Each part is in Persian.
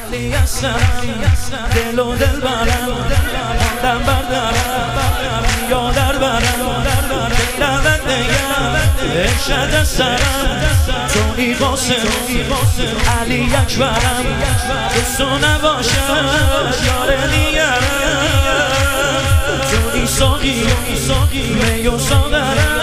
علی هستم دل و دل برم ماندم بردارم یا در برم رود نگم ارشد از سرم توی قاسم علی اکبرم دوست نباشم یار دیگرم توی ساقی می و ساغرم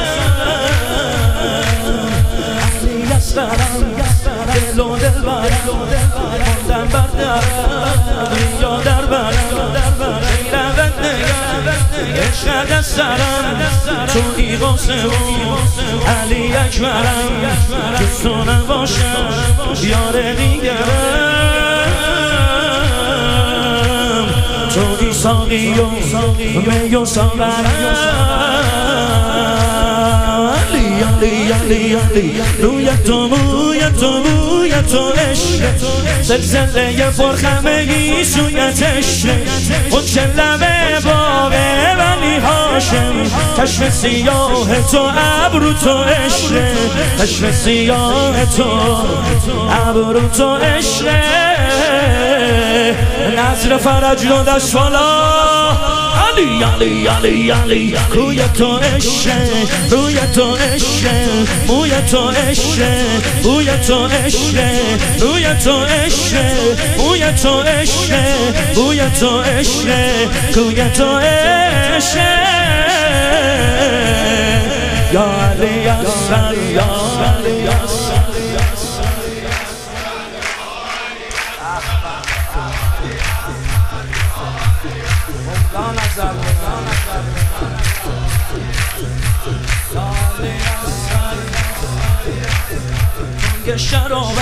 علی هستم دل و دل برم ماندم بردارم یا در برم رود نگم ارشد از سرم توی قاسم علی اکبرم دوست نباشم یار دیگرم توی ساقی و می و ساغرم روی تو موی تو موی تو عشق زلزله پرخمگی سویتش خود چه لبه باقه ولی هاشم کشف سیاه تو ابرو تو عشق کشف سیاه تو ابرو تو عشق نظر فرج رو دست بالا علی علی علی علی روی تو عشق روی تو عشق موی تو عشق موی تو عشق روی تو عشق موی تو عشق موی تو عشق روی تو عشق یا علی اصل یا علی اصل شراب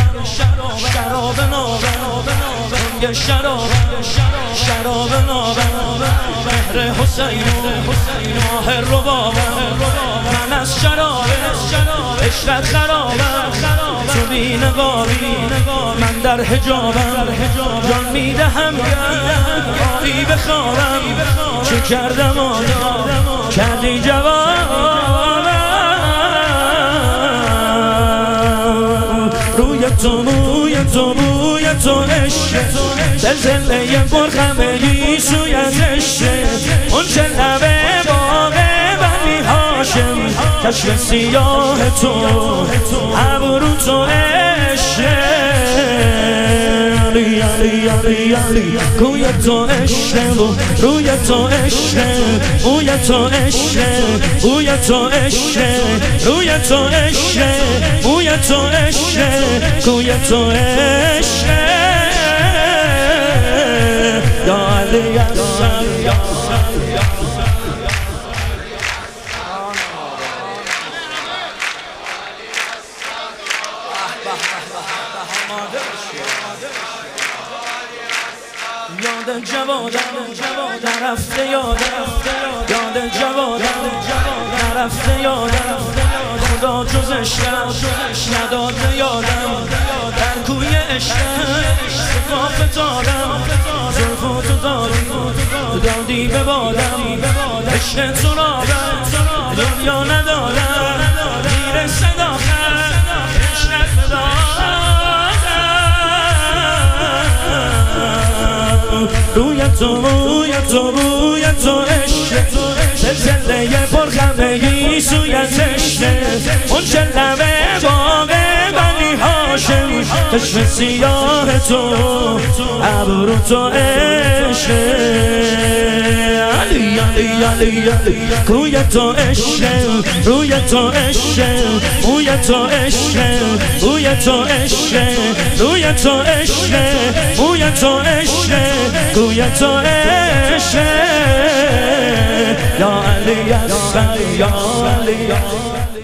نابن شراب نابن مهر حسین ماه ربابم من از شراب عشقت خرابم تو بی نگاری من در حجابم جان میدهم آقی بخوابم چه کردم آیا کردی جوابم روی تو موی تو موی تو عشق زلزله پرخمگی سویتش اون چه لبه باقه ولی هاشم کشف سیاه تو ابرو تو عشق علی علی علی علی روی تو عشق و روی تو عشق موی تو عشق موی تو عشق روی تو عشق موی تو عشق موی تو عشق یا علی اصل یاد جوادم نرفته یادم یاد جوادم نرفته یادم خدا جز عشقم نداده یادم در کوی عشقم صفاف دارم زلف تو دادی به بادم عشق تو رابم دنیا ندارم میرسه داخل عشقت بدارم روی تو موی تو موی تو عشق زلزله پرخمگی سویتش اون چه لبه باقه ولی هاشم کشف سیاه تو ابرو تو عشق علی علی علی علی روی تو عشق روی تو عشق موی تو عشق موی تو عشق روی تو عشق موی تو عشق موی تو عشق یا علی اصل یا علی